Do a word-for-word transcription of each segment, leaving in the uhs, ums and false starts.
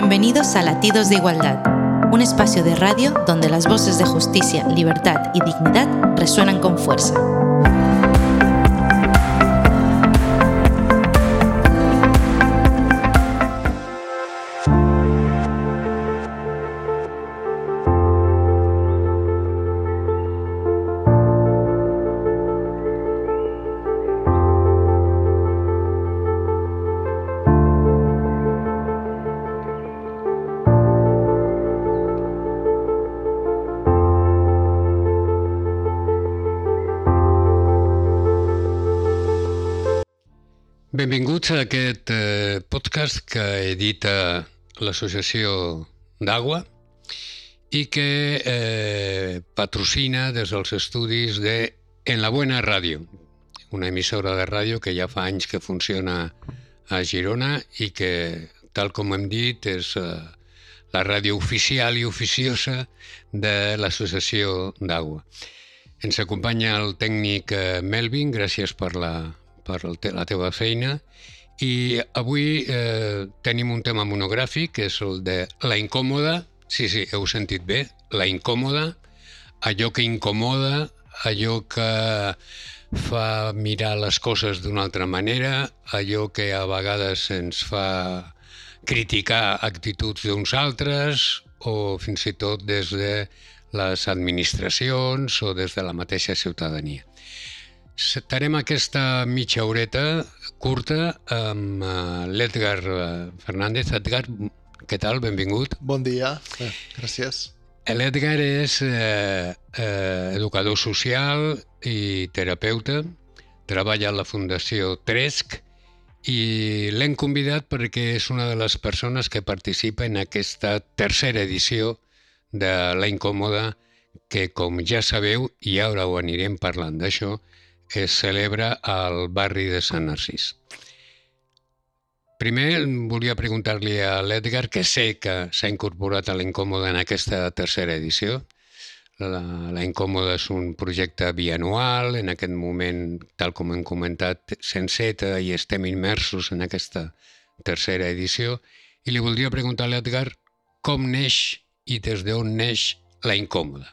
Bienvenidos a Latidos de Igualdad, un espacio de radio donde las voces de justicia, libertad y dignidad resuenan con fuerza. Benvinguts a aquest eh, podcast que edita l'Associació d'Agua i que eh, patrocina des dels estudis de En la Buena Ràdio, una emissora de ràdio que ja fa anys que funciona a Girona i que, tal com hem dit, és eh, la ràdio oficial i oficiosa de l'Associació d'Agua. Ens acompanya el tècnic eh, Melvin, gràcies per la per la teva feina, i avui eh, tenim un tema monogràfic, que és el de la incòmoda, sí, sí, heu sentit bé, la incòmoda, allò que incomoda, allò que fa mirar les coses d'una altra manera, allò que a vegades ens fa criticar actituds d'uns altres, o fins i tot des de les administracions o des de la mateixa ciutadania. Estarem aquesta mitja horeta curta amb l'Edgar Fernández. Edgar, què tal? Benvingut. Bon dia, eh, gràcies. L'Edgar és eh, eh, educador social i terapeuta, treballa a la Fundació Tresc i l'hem convidat perquè és una de les persones que participa en aquesta tercera edició de La Incòmoda, que, com ja sabeu, i ara ho anirem parlant d'això, es celebra al barri de Sant Narcís. Primer volia preguntar-li a l'Edgar, que sé que s'ha incorporat a La Incòmoda en aquesta tercera edició. La, la Incòmoda és un projecte bianual, en aquest moment, tal com hem comentat, s'enceta i estem immersos en aquesta tercera edició. I li voldria preguntar a l'Edgar com neix i des d'on neix La Incòmoda.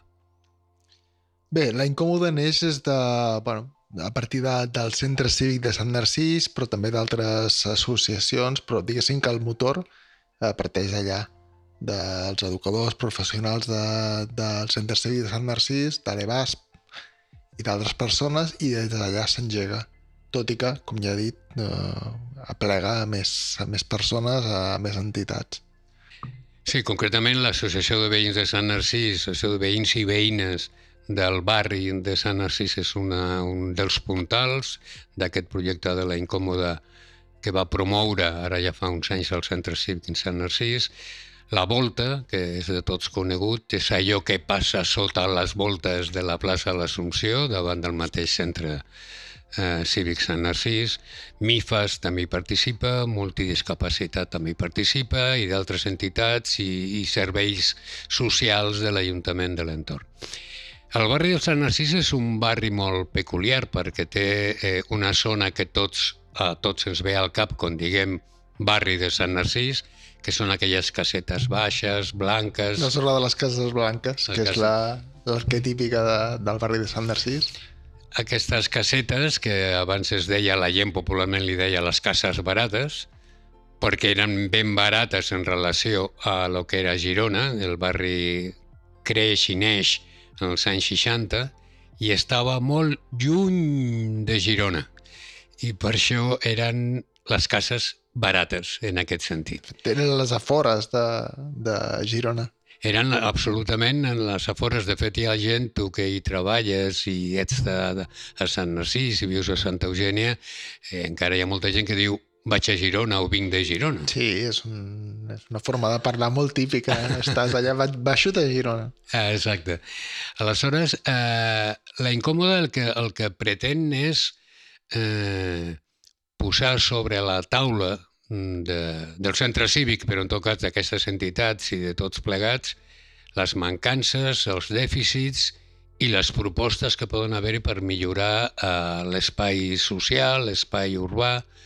Bé, La Incòmoda neix des de, bueno, a partir de, del Centre Cívic de Sant Narcís, però també d'altres associacions, però diguéssim que el motor eh, parteix allà, dels educadors professionals de, del Centre Cívic de Sant Narcís, de l'E B A S P i d'altres persones, i des d'allà s'engega, tot i que, com ja he dit, eh, aplega a més, a més persones, a més entitats. Sí, concretament l'Associació de Veïns de Sant Narcís, l'Associació de Veïns i Veïnes del barri de Sant Narcís, és una, un dels puntals d'aquest projecte de La Incòmoda que va promoure ara ja fa uns anys el Centre Cívic de Sant Narcís. La volta, que és de tots conegut, és allò que passa sota les voltes de la plaça de l'Assumpció, davant del mateix Centre eh, Cívic Sant Narcís. MIFAS també hi participa, Multidiscapacitat també hi participa, i d'altres entitats i, i serveis socials de l'Ajuntament de l'entorn. El barri de Sant Narcís és un barri molt peculiar perquè té eh, una zona que tots, a tots ens ve al cap quan diguem barri de Sant Narcís, que són aquelles casetes baixes, blanques... La zona de les cases blanques, que és la, l'arquetípica de, del barri de Sant Narcís. Aquestes casetes, que abans es deia, la gent popularment li deia les cases barates, perquè eren ben barates en relació a lo que era Girona. El barri creix i neix en els anys seixanta i estava molt lluny de Girona, i per això eren les cases barates en aquest sentit. Eren les afores de, de Girona. Eren absolutament en les afores. De fet, hi ha gent, tu que hi treballes i ets de, de, a Sant Narcís i vius a Santa Eugènia, eh, encara hi ha molta gent que diu vaig a Girona o vinc de Girona. Sí, és, un, és una forma de parlar molt típica. Estàs allà, baixo de Girona. Ah, exacte. Aleshores, eh, La Incòmoda el que, el que pretén és eh, posar sobre la taula de, del centre cívic, però en tot cas d'aquestes entitats i de tots plegats, les mancances, els dèficits i les propostes que poden haver-hi per millorar eh, l'espai social, l'espai urbà,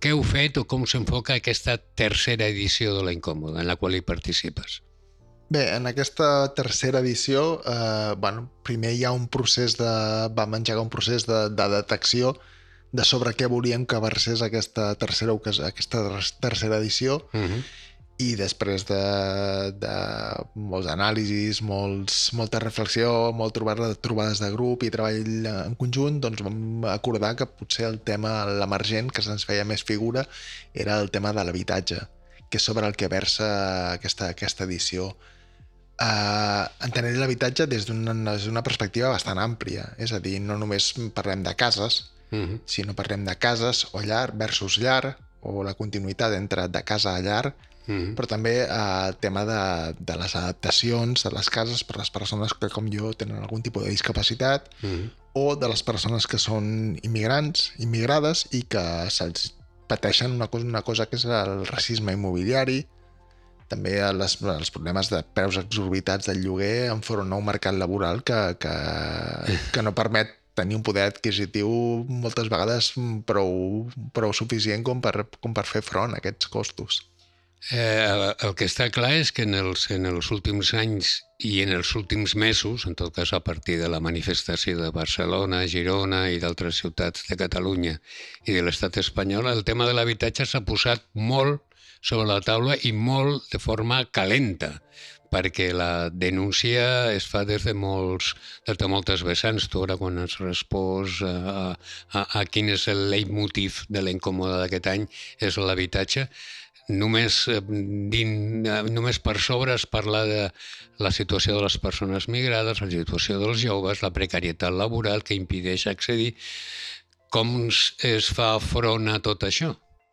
què heu fet o com s'enfoca aquesta tercera edició de La Incòmoda, en la qual hi participes? Bé, en aquesta tercera edició, eh, bueno, primer hi ha un procés de... vam engegar un procés de, de detecció de sobre què volíem que versés aquesta tercera, aquesta tercera edició, uh-huh. i després de, de molts anàlisis, molts, molta reflexió, molt trobades, trobades de grup i treball en conjunt, doncs vam acordar que potser el tema, l'emergent, que se'ns feia més figura, era el tema de l'habitatge, que és sobre el que versa aquesta, aquesta edició. Uh, entenent l'habitatge des d'una, des d'una perspectiva bastant àmplia, és a dir, no només parlem de cases, uh-huh. sinó parlem de cases o llar versus llar, o la continuïtat entre de casa a llar, uh-huh. però també el uh, tema de, de les adaptacions de les cases per les persones que, com jo, tenen algun tipus de discapacitat, uh-huh. o de les persones que són immigrants, immigrades, i que se'ls pateixen una cosa, una cosa que és el racisme immobiliari, també les, els problemes de preus exorbitats del lloguer en fora un nou mercat laboral que, que, que no permet tenir un poder adquisitiu moltes vegades prou, prou suficient com per, com per fer front a aquests costos. Eh, el, el que està clar és que en els, en els últims anys i en els últims mesos, en tot cas a partir de la manifestació de Barcelona, Girona i d'altres ciutats de Catalunya i de l'estat espanyol, el tema de l'habitatge s'ha posat molt sobre la taula i molt de forma calenta, perquè la denúncia es fa des de, molts, des de moltes vessants. Tu ara quan has respost a, a, a quin és el leitmotiv de La Incòmoda d'aquest any és l'habitatge, només, din, només per sobre es parla de la situació de les persones migrades, la situació dels joves, la precarietat laboral que impedeix accedir. Com es fa front a tot això?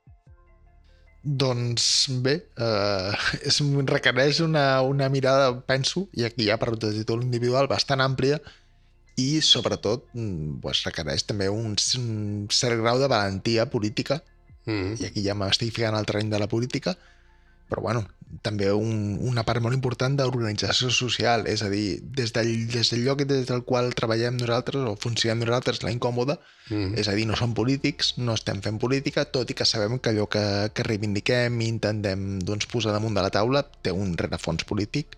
Doncs bé, eh, és, requereix una, una mirada, penso, i aquí ja per de títol individual, bastant àmplia, i sobretot pues, requereix també un, un cert grau de valentia política, mm. i aquí ja m'estic ficant al terreny de la política, però bueno, també un, una part molt important d'organització social, és a dir, des del, des del lloc des del qual treballem nosaltres o funcionem nosaltres, La Incòmoda, mm. és a dir, no som polítics, no estem fent política, tot i que sabem que allò que, que reivindiquem i intentem doncs, posar damunt de la taula té un rerefons polític,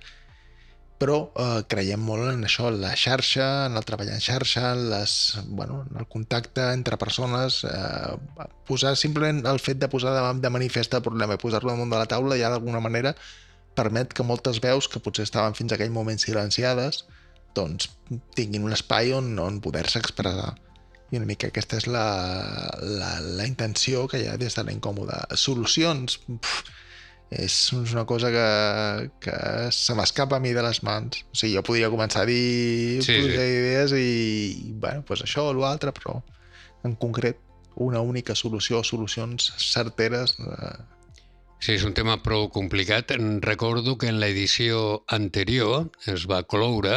però eh, creiem molt en això, en la xarxa, en el treball en xarxa, en, les, bueno, en el contacte entre persones, eh, posar simplement el fet de posar de, de manifest el problema i posar-lo damunt de la taula ja d'alguna manera permet que moltes veus que potser estaven fins a aquell moment silenciades doncs tinguin un espai on, on poder-se expressar. I una mica aquesta és la, la, la intenció que hi ha des de La Incòmoda. Solucions... Pff, és una cosa que, que se m'escapa a mi de les mans. O sigui, jo podria començar a dir sí, sí. idees i, i bueno, pues això o l'altre, però en concret una única solució o solucions certeres... Eh... Sí, és un tema prou complicat. Recordo que en l'edició anterior es va cloure,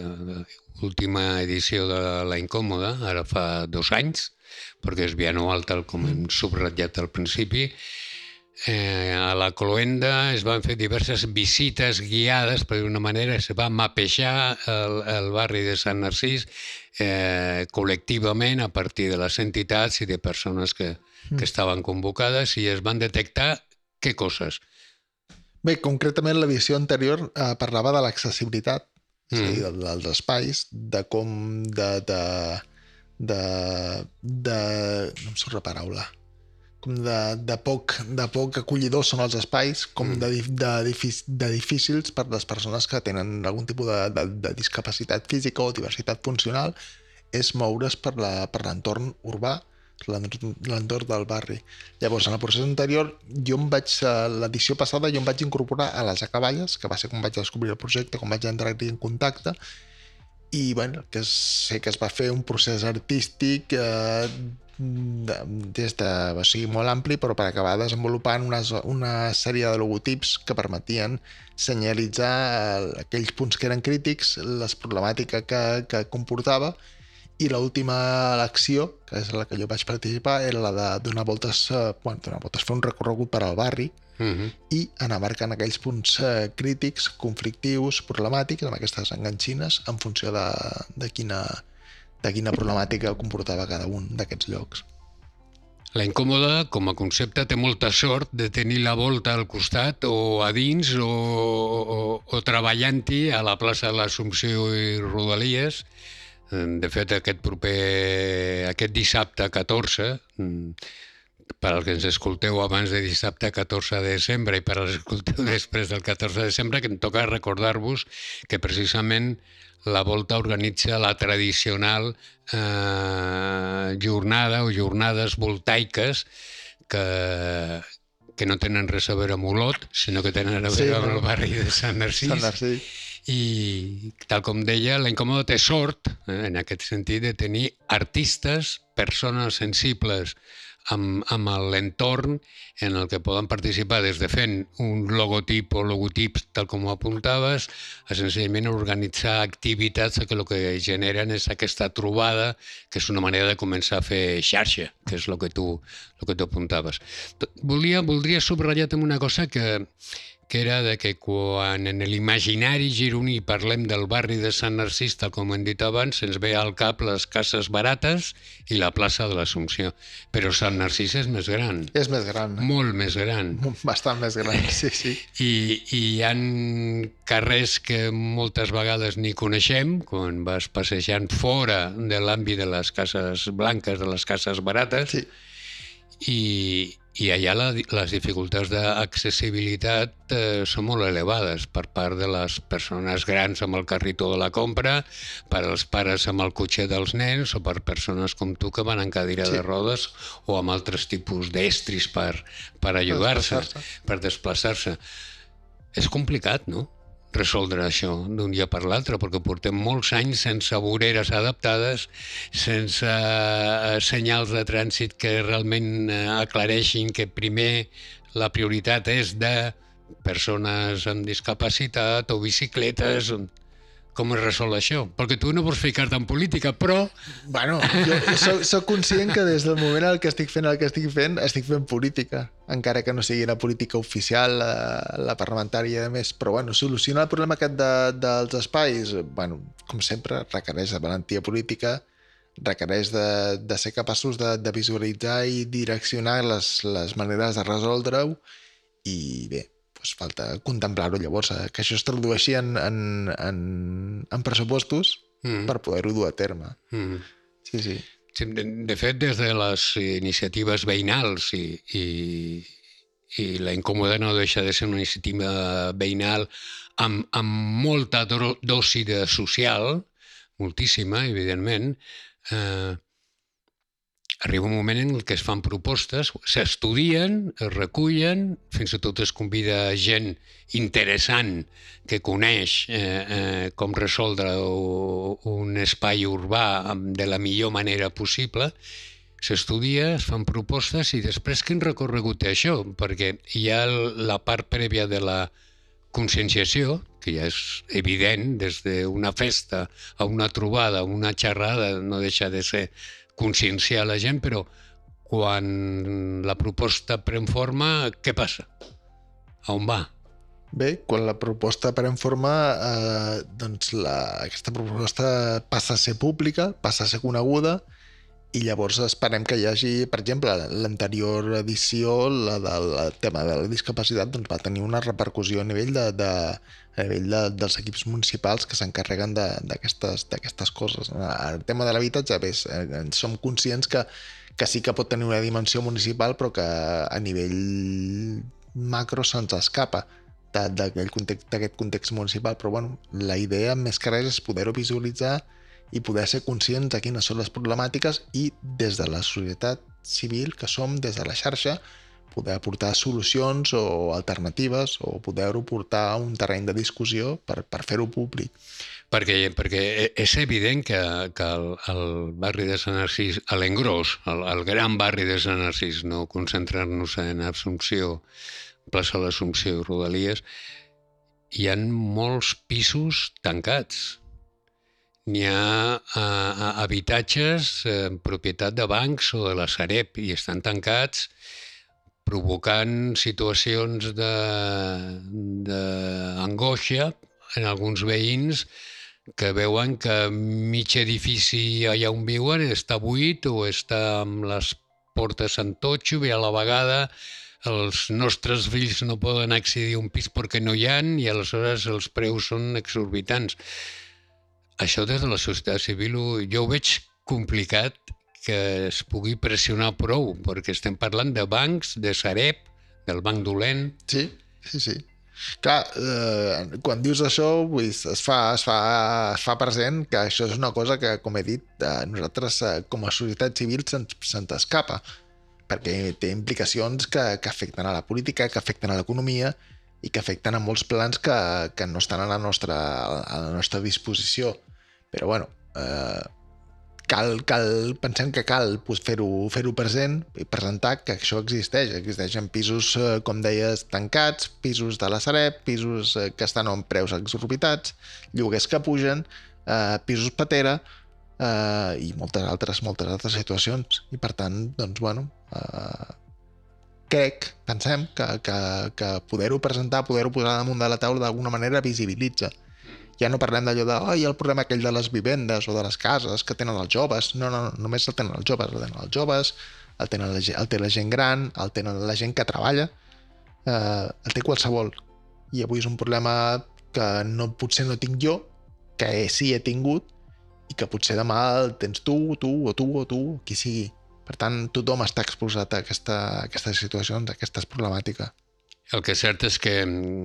l'última edició de La Incòmoda, ara fa dos anys, perquè és bianual tal com hem subratllat al principi. Eh, a la cloenda es van fer diverses visites guiades, per d'una manera se va mapejar el, el barri de Sant Narcís eh, col·lectivament a partir de les entitats i de persones que, que estaven convocades i es van detectar què coses? Bé, concretament l'edició anterior eh, parlava de l'accessibilitat, és a dir, mm. dels espais, de com de, de, de, de... no em surt la paraula... com de, de, poc, de poc acollidors són els espais, com mm. de, de, de difícils per les persones que tenen algun tipus de, de, de discapacitat física o diversitat funcional, és moure's per l'entorn urbà, l'entorn del barri. Llavors, en el procés anterior, jo em vaig, l'edició passada, jo em vaig incorporar a les acaballes, que va ser com vaig descobrir el projecte, com vaig entrar-hi en contacte, i bueno, que sé que es va fer un procés artístic eh, de, des de, o sigui, molt ampli, però per acabar desenvolupant una, una sèrie de logotips que permetien senyalitzar aquells punts que eren crítics, les problemàtiques que, que comportava, i l'última acció, que és la que jo vaig participar, era la de donar voltes, bueno, donar voltes, fer un recorregut per al barri, uh-huh. i anar marcant aquells punts eh, crítics, conflictius, problemàtics, amb aquestes enganxines, en funció de, de, quina, de quina problemàtica comportava cada un d'aquests llocs. La incòmoda, com a concepte, té molta sort de tenir la volta al costat o a dins o, o, o treballant-hi a la plaça de l'Assumpció i Rodalies. De fet, aquest proper, aquest dissabte catorze, per als que ens escolteu abans de dissabte catorze de desembre i per als que escolteu després del catorze de desembre, que em toca recordar-vos que precisament la Volta organitza la tradicional eh, jornada o jornades voltaiques que, que no tenen res a veure amb Olot, sinó que tenen a veure sí, amb el barri de Sant Narcís. Sant Narcís. I, tal com deia, la incòmoda té sort, eh, en aquest sentit, de tenir artistes, persones sensibles amb, amb l'entorn en el que poden participar des de fent un logotip o logotips, tal com ho apuntaves, a senzillament organitzar activitats que el que generen és aquesta trobada, que és una manera de començar a fer xarxa, que és el que tu, el que tu apuntaves. Volia, voldria subratllar també una cosa que que era de que quan en l'imaginari gironí parlem del barri de Sant Narcís, tal com hem dit abans, ens ve al cap les cases barates i la plaça de l'Assumpció. Però Sant Narcís és més gran. És més gran. Molt més gran. Bastant més gran, sí, sí. I, i hi ha carrers que moltes vegades ni coneixem, quan vas passejant fora de l'àmbit de les cases blanques, de les cases barates, sí. i I allà la, les dificultats d'accessibilitat eh, són molt elevades per part de les persones grans amb el carritó de la compra, per als pares amb el cotxet dels nens o per persones com tu que van en cadira sí. de rodes o amb altres tipus d'estris per, per ajudar-se, per desplaçar-se. És complicat, no?, resoldre això d'un dia per l'altre, perquè portem molts anys sense voreres adaptades, sense senyals de trànsit que realment aclareixin que primer la prioritat és de persones amb discapacitat o bicicletes. Com es resol això? Perquè tu no vols ficar-te en política, però... Bueno, jo soc, soc conscient que des del moment en què estic fent el que estic fent, estic fent política, encara que no sigui la política oficial, la, la parlamentària i més. Però, bueno, solucionar el problema aquest de, dels espais, bueno, com sempre, requereix de valentia política, requereix de, de ser capaços de, de visualitzar i direccionar les, les maneres de resoldre-ho i, bé, falta contemplar-ho llavors, que això es tradueixi en, en, en, en pressupostos mm. per poder-ho dur a terme. Mm. Sí, sí. sí de, de fet, des de les iniciatives veïnals i, i, i la incòmoda no deixa de ser una iniciativa veïnal amb, amb molta dosi de social, moltíssima, evidentment, eh, arriba un moment en què es fan propostes, s'estudien, es recullen, fins i tot es convida gent interessant que coneix eh, eh, com resoldre un espai urbà de la millor manera possible, s'estudia, es fan propostes i després quin recorregut té això? Perquè hi ha la part prèvia de la conscienciació, que ja és evident, des d'una festa a una trobada, una xerrada, no deixa de ser conscienciar la gent, però quan la proposta pren forma, què passa? A on va? Bé, quan la proposta pren forma, eh, doncs la, aquesta proposta passa a ser pública, passa a ser coneguda, i llavors esperem que hi hagi, per exemple, l'anterior edició, la del tema de la discapacitat, doncs va tenir una repercussió a nivell, de, de, a nivell de, dels equips municipals que s'encarreguen d'aquestes coses. El tema de l'habitatge, bé, som conscients que, que sí que pot tenir una dimensió municipal, però que a nivell macro se'ns escapa d'aquest context, context municipal. Però bueno, la idea més que res és poder-ho visualitzar i poder ser conscients de quines són les problemàtiques i des de la societat civil que som, des de la xarxa, poder aportar solucions o alternatives o poder-ho portar a un terreny de discussió per, per fer-ho públic. Perquè, perquè és evident que, que el, el barri de Sant Narcís, a l'engròs, el, el gran barri de Sant Narcís, no concentrar-nos en Assumpció, plaça de l'Assumpció i Rodalies, hi ha molts pisos tancats. N'hi ha uh, habitatges en propietat de bancs o de la Sareb i estan tancats, provocant situacions d'angoixa en alguns veïns que veuen que mig edifici allà on viuen està buit o està amb les porta Sant Totxo i a la vegada els nostres fills no poden accedir a un pis perquè no hi ha i aleshores els preus són exorbitants. Això des de la societat civil jo ho veig complicat que es pugui pressionar prou, perquè estem parlant de bancs, de Sareb, del banc dolent. Sí, sí, sí. Clar, eh, quan dius això, vull dir, es, fa, es, fa, es fa present que això és una cosa que, com he dit, eh, nosaltres eh, com a societat civil se'ns se escapa, perquè té implicacions que, que afecten a la política, que afecten a l'economia i que afecten a molts plans que, que no estan a la nostra, a la nostra disposició. Però, bueno, eh, cal, cal, pensem que cal pues, fer-ho fer-ho present i presentar que això existeix. Existeixen pisos, eh, com deies, tancats, pisos de la Sareb, pisos eh, que estan amb preus exorbitats, lloguers que pugen, eh, pisos patera, eh, i moltes altres, moltes altres situacions. I per tant, doncs, bueno, eh, crec, pensem, que, que, que poder-ho presentar, poder-ho posar damunt de la taula d'alguna manera visibilitza. Ja no parlem d'allò de, oi, el problema aquell de les vivendes o de les cases que tenen els joves. No, no, no, només el tenen els joves, el tenen els joves, el, tenen la, el té la gent gran, el tenen la gent que treballa, eh, el té qualsevol. I avui és un problema que no, potser no tinc jo, que sí he tingut, i que potser demà el tens tu, tu, o tu, o tu, qui sigui. Per tant, tothom està exposat a, aquesta, a aquestes situacions, a aquestes problemàtiques. El que és cert és que,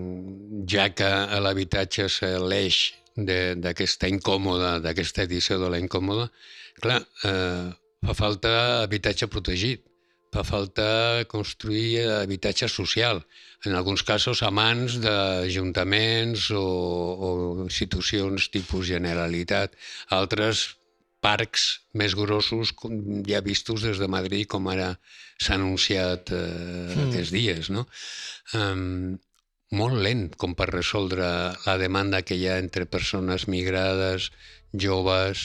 ja que l'habitatge és l'eix d'aquesta incòmoda, d'aquesta edició de la incòmoda, clar, eh, fa falta habitatge protegit, fa falta construir habitatge social, en alguns casos a mans d'ajuntaments o, o institucions tipus Generalitat, altres parcs més grossos ja vistos des de Madrid, com ara s'ha anunciat eh, mm. aquests dies, no? Um, molt lent com per resoldre la demanda que hi ha entre persones migrades, joves,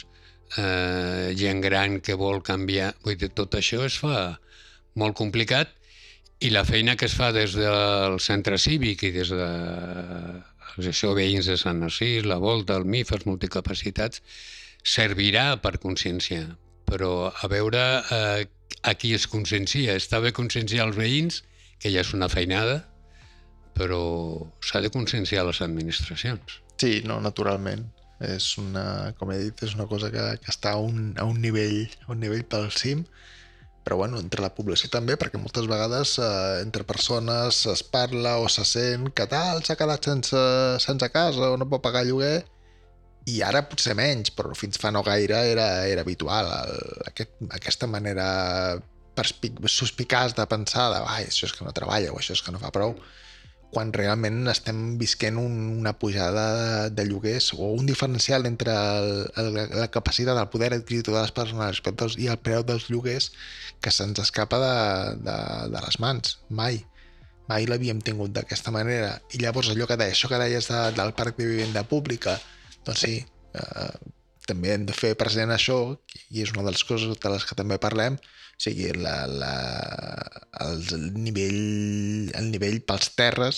eh, gent gran que vol canviar. Vull dir, tot això es fa molt complicat i la feina que es fa des del centre cívic i des de l'associació de veïns de Sant Narcís, la Volta, el M I F, els multicapacitats, servirà per conscienciar, però a veure eh, a qui es consciencia. Està bé conscienciar els veïns, que ja és una feinada, però s'ha de conscienciar les administracions. Sí, no, naturalment. És una, com he dit, és una cosa que, que està a un, a un nivell, a un nivell pel cim, però bueno, entre la població també, perquè moltes vegades eh, entre persones es parla o se sent que tal, s'ha quedat sense, sense casa o no pot pagar lloguer, i ara potser menys, però fins fa no gaire era, era habitual el, aquest, aquesta manera perspic, sospicaç de pensar de ah, això és que no treballa o això és que no fa prou, quan realment estem visquent un, una pujada de, de lloguers o un diferencial entre el, el, la capacitat del poder adquisitiu de les persones respecte i el preu dels lloguers que se'ns escapa de, de, de les mans. Mai. Mai l'havíem tingut d'aquesta manera. I llavors allò que deies, això que deies de, del parc de vivenda pública, doncs sí, eh, també hem de fer present això, i és una de les coses de les que també parlem, o sigui, la, la, el, nivell, el nivell pels terres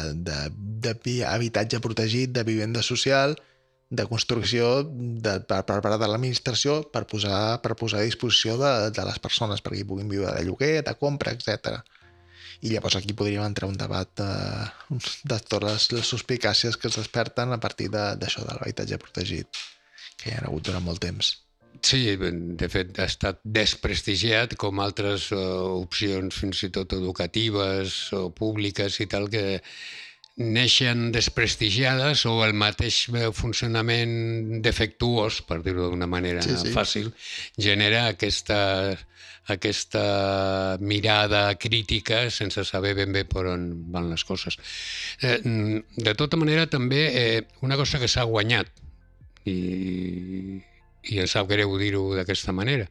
d'habitatge protegit, de vivenda social, de construcció de, per, per part de l'administració per posar, per posar a disposició de, de les persones perquè hi puguin viure de lloguer, de compra, etcètera. I llavors aquí podríem entrar un debat de, de totes les, les suspicàcies que es desperten a partir d'això, de, de l'habitatge protegit, que hi ha hagut durant molt temps. Sí, de fet ha estat desprestigiat com altres uh, opcions fins i tot educatives o públiques i tal, que neixen desprestigiades o el mateix funcionament defectuós, per dir-ho d'una manera sí, sí. fàcil, genera aquesta, aquesta mirada crítica sense saber ben bé per on van les coses. Eh, de tota manera, també eh, una cosa que s'ha guanyat, i, i em sap greu dir-ho d'aquesta manera,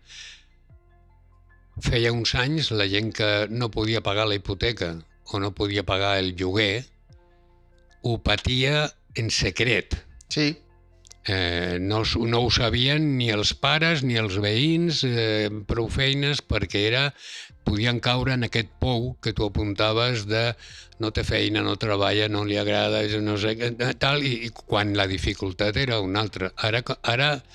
feia uns anys la gent que no podia pagar la hipoteca o no podia pagar el lloguer ho patia en secret. Sí. Eh, no, no ho sabien ni els pares ni els veïns, eh, prou feines, perquè era, podien caure en aquest pou que tu apuntaves de no té feina, no treballa, no li agrada, no sé, tal, i, i quan la dificultat era una altra. Ara, ara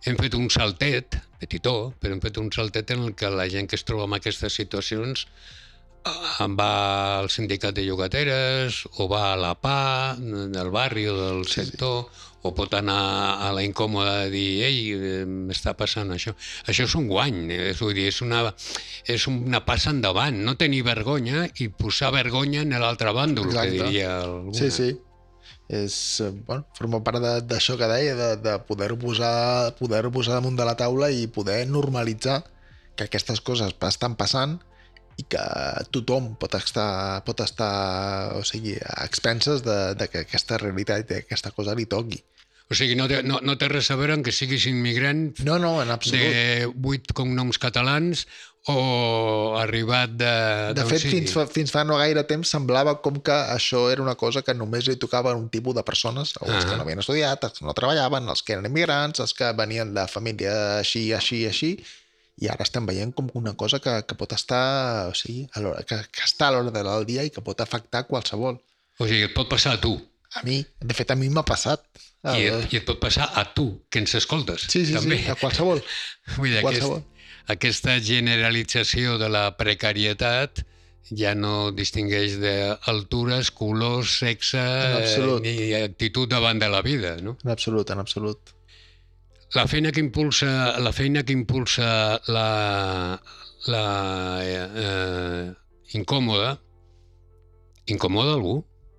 hem fet un saltet, petitó, però hem fet un saltet en el que la gent que es troba en aquestes situacions va al sindicat de llogateres o va a la P A del barri o del sector, sí, sí. O pot anar a la incòmoda de dir ei, m'està passant això. Això és un guany, és, vull dir, és, una, és una passa endavant, no tenir vergonya i posar vergonya en l'altre bàndol, que diria alguna. Sí, sí. És, bueno, forma part d'això que deia, de, de poder-ho posar, poder posar damunt de la taula i poder normalitzar que aquestes coses estan passant i que tothom pot estar, pot estar o sigui, a expenses de, de que aquesta realitat i aquesta cosa li toqui. O sigui, no té, no, no té res a veure amb que siguis immigrant no, no, en absolut. De vuit cognoms catalans o arribat de... De fet, fins fa, fins fa no gaire temps semblava com que això era una cosa que només li tocava a un tipus de persones, els uh-huh. que no havien estudiat, els que no treballaven, els que eren immigrants, els que venien de família així, així, així, i ara estem veient com una cosa que, que pot estar, o sigui, a l'hora, que, que està a l'hora del dia i que pot afectar qualsevol. O sigui, et pot passar a tu. A mi, de fet, a mi m'ha passat. I et, I et pot passar a tu, que ens escoltes. Sí, sí, també. sí, a qualsevol. Vull dir, qualsevol. Aquest, aquesta generalització de la precarietat ja no distingueix d'altures, colors, sexe, ni actitud davant de la vida, no? En absolut, en absolut. La feina que impulsa, la feina que impulsa la, la eh, incòmoda, incomoda algú?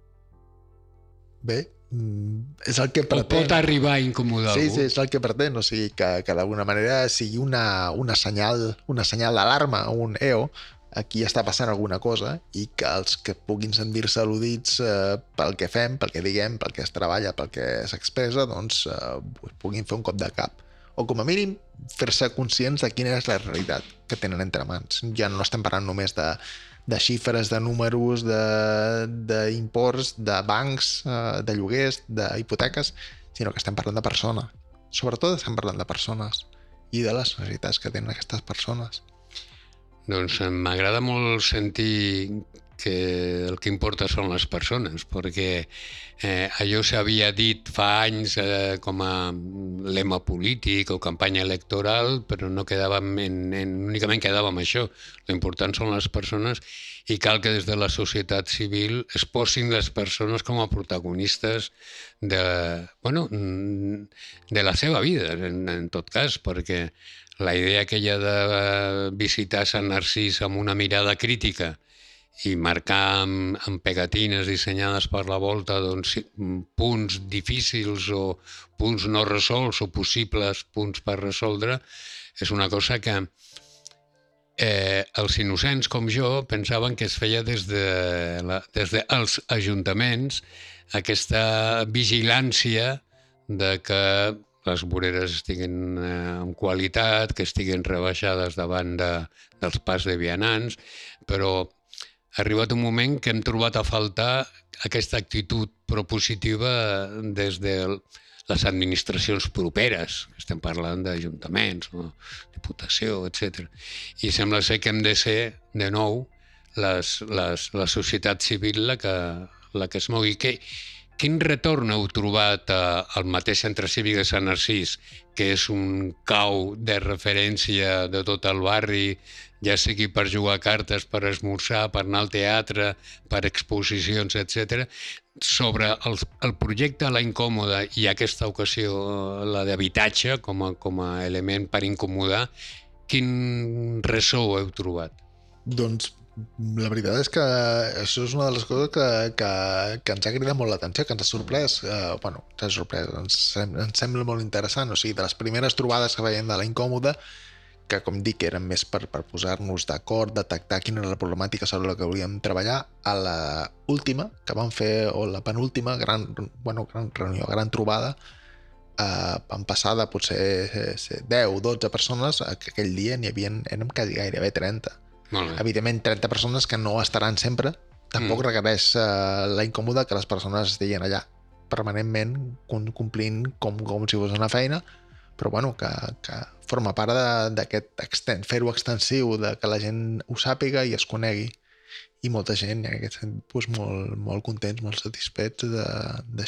Bé, és el que pretén. O pot arribar a incomodar sí, algú? Sí, és el que pretén, o sigui, que, que d'alguna manera sigui una, una senyal, una senyal d'alarma, un E O, aquí està passant alguna cosa i que els que puguin sentir-se al·ludits eh, pel que fem, pel que diguem, pel que es treballa, pel que s'expressa, doncs eh, puguin fer un cop de cap. O com a mínim fer-se conscients de quina és la realitat que tenen entre mans. Ja no estem parlant només de, de xifres, de números, d'imports, de, de bancs, eh, de lloguers, d'hipoteques, sinó que estem parlant de persones. Sobretot estem parlant de persones i de les necessitats que tenen aquestes persones. Doncs m'agrada molt sentir que el que importa són les persones, perquè eh, allò s'havia dit fa anys eh, com a lema polític o campanya electoral, però no quedava en, en, únicament quedava en això. L'important són les persones i cal que des de la societat civil es posin les persones com a protagonistes de, bueno, de la seva vida, en, en tot cas, perquè la idea aquella de visitar Sant Narcís amb una mirada crítica i marcar amb, amb pegatines dissenyades per la volta doncs, punts difícils o punts no resolts o possibles punts per resoldre, és una cosa que eh, els innocents com jo pensaven que es feia des de la, des dels ajuntaments, aquesta vigilància de que les voreres estiguin eh, en qualitat, que estiguin rebaixades davant de, dels pas de vianants, però ha arribat un moment que hem trobat a faltar aquesta actitud propositiva des de les administracions properes, estem parlant d'ajuntaments, no? Diputació, etcètera. I sembla ser que hem de ser, de nou, les, les, la societat civil la que, la que es mogui. Que, Quin retorn heu trobat al mateix centre cívic de Sant Narcís, que és un cau de referència de tot el barri, ja sigui per jugar a cartes, per esmorzar, per anar al teatre, per exposicions, etcètera, sobre el, el projecte La Incòmoda i aquesta ocasió, la d'habitatge, com a, com a element per incomodar, quin ressò heu trobat? Doncs la veritat és que això és una de les coses que, que, que ens ha cridat molt l'atenció, que ens ha sorprès, eh, bueno, ens ha sorprès, ens, ens sembla molt interessant, o sigui, de les primeres trobades que veiem de La Incòmoda, que com dic eren més per, per posar-nos d'acord, detectar quina era la problemàtica sobre la que volíem treballar, a la última, que vam fer, o la penúltima, gran, bueno, gran reunió, gran trobada, eh, vam passar de potser eh, deu o dotze persones, que aquell dia n'hi havia, érem quasi gairebé trenta. Evidentment, trenta persones que no estaran sempre. Tampoc mm. requereix uh, La Incòmoda que les persones estiguin allà permanentment complint com, com si fos una feina, però bueno, que, que forma part d'aquest extens, fer-ho extensiu, de que la gent ho sàpiga i es conegui. I molta gent, en aquest sentit, doncs, molt, molt contents, molt satisfets d'això,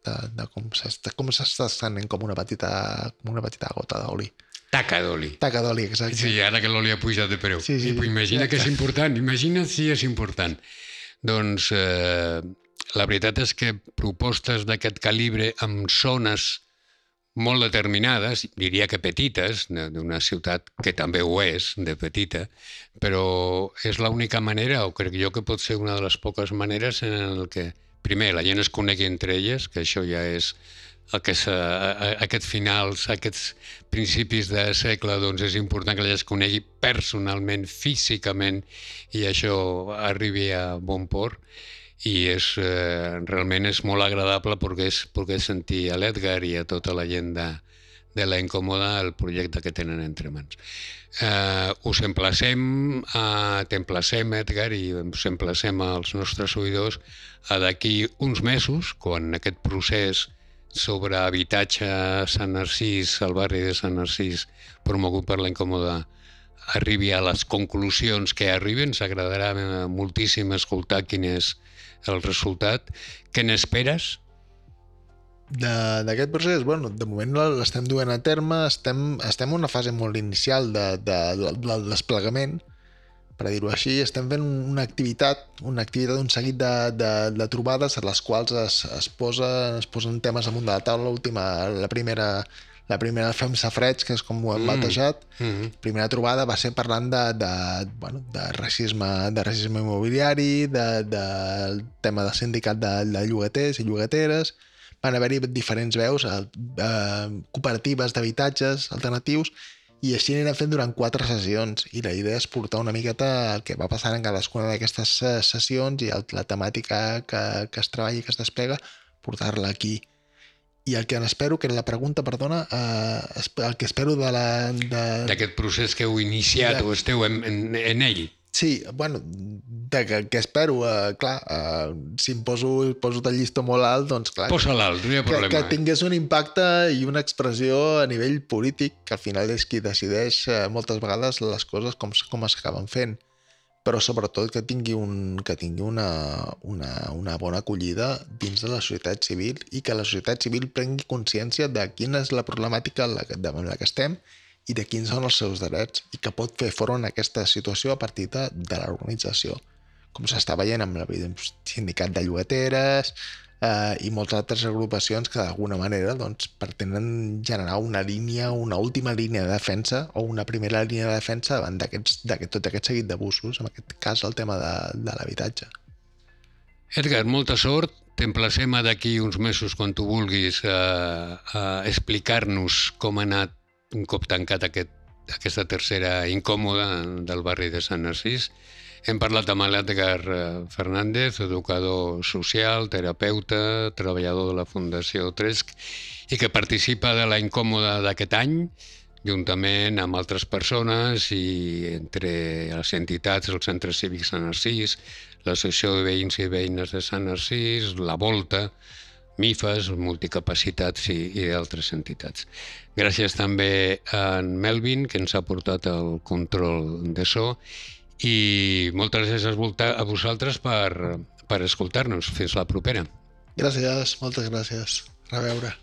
de, de com s'està com s'està estenent com una petita, com una petita gota d'oli. Taca d'oli. Taca d'oli, exacte. Sí, ara que l'oli ha pujat de preu. Sí, sí. I, imagina que és important, imagina si és important. Doncs eh, la veritat és que propostes d'aquest calibre amb zones molt determinades, diria que petites, d'una ciutat que també ho és, de petita, però és l'única manera, o crec jo que pot ser una de les poques maneres en el que, primer, la gent es conegui entre elles, que això ja és el que aquests finals, aquests principis de segle, doncs és important que la gent es conegui personalment, físicament, i això arribi a bon port. I és, eh, realment és molt agradable perquè és, perquè sentir a l'Edgar i a tota la gent de, de la Incòmoda el projecte que tenen entre mans. Eh, us emplacem, a, t'emplacem, Edgar, i us emplacem als nostres oïdors a d'aquí uns mesos, quan aquest procés sobre habitatge a Sant Narcís, al barri de Sant Narcís, promogut per la Incòmoda, arribi a les conclusions que arriben. Ens agradarà moltíssim escoltar quin és el resultat. Què n'esperes? D'aquest procés, bueno, de moment l'estem duent a terme, estem, estem en una fase molt inicial de, de, de, del desplegament, per dir-ho així. Estem fent una activitat, una activitat, un seguit de, de, de trobades a les quals es, es, posa, es posen temes amunt de la taula. L'última, la primera, la primera fem safreig, que és com ho hem Mm. batejat. Mm-hmm. La primera trobada va ser parlant de, de, bueno, de, racisme, de racisme immobiliari, de, de, del tema del sindicat de, de llogaters i llogateres. Van haver-hi diferents veus, eh, eh, cooperatives d'habitatges alternatius, i així anirem fent durant quatre sessions, i la idea és portar una miqueta el que va passant en cadascuna d'aquestes sessions i el, la temàtica que, que es treballa i que es desplega, portar-la aquí. I el que n'espero, que era la pregunta, perdona, eh, el que espero de la... D'aquest procés que heu iniciat de... o esteu en, en, en ell. Sí, bueno, de que, que espero, eh, clar, eh, si em poso, poso el llistó molt alt, doncs clar... Posa l'alt, no hi ha problema. Que, que tingués un impacte i una expressió a nivell polític, que al final és qui decideix eh, moltes vegades les coses com, com s'acaben fent, però sobretot que tingui, un, que tingui una, una, una bona acollida dins de la societat civil, i que la societat civil prengui consciència de quina és la problemàtica en la que, en la que estem i de quins són els seus drets, i que pot fer front a aquesta situació a partir de, de l'organització, com s'està veient amb el sindicat de llogateres eh, i moltes altres agrupacions que d'alguna manera doncs, pretenen generar una línia, una última línia de defensa o una primera línia de defensa davant d'aquests, d'aquest, tot aquest seguit d'abusos, en aquest cas el tema de, de l'habitatge. Edgar, molta sort. T'emplacem a d'aquí uns mesos, quan tu vulguis, a, a explicar-nos com ha anat un cop tancat aquest, aquesta tercera Incòmoda del barri de Sant Narcís. Hem parlat amb l'Edgar Fernández, educador social, terapeuta, treballador de la Fundació Tresc, i que participa de la Incòmoda d'aquest any, juntament amb altres persones i entre les entitats, el Centre Cívic Sant Narcís, l'Associació de Veïns i Veïnes de Sant Narcís, la Volta, MIFAS, Multicapacitats i, i d'altres entitats. Gràcies també a en Melvin, que ens ha portat el control de so, i moltes gràcies a vosaltres per, per escoltar-nos. Fins la propera. Gràcies, moltes gràcies. A reveure.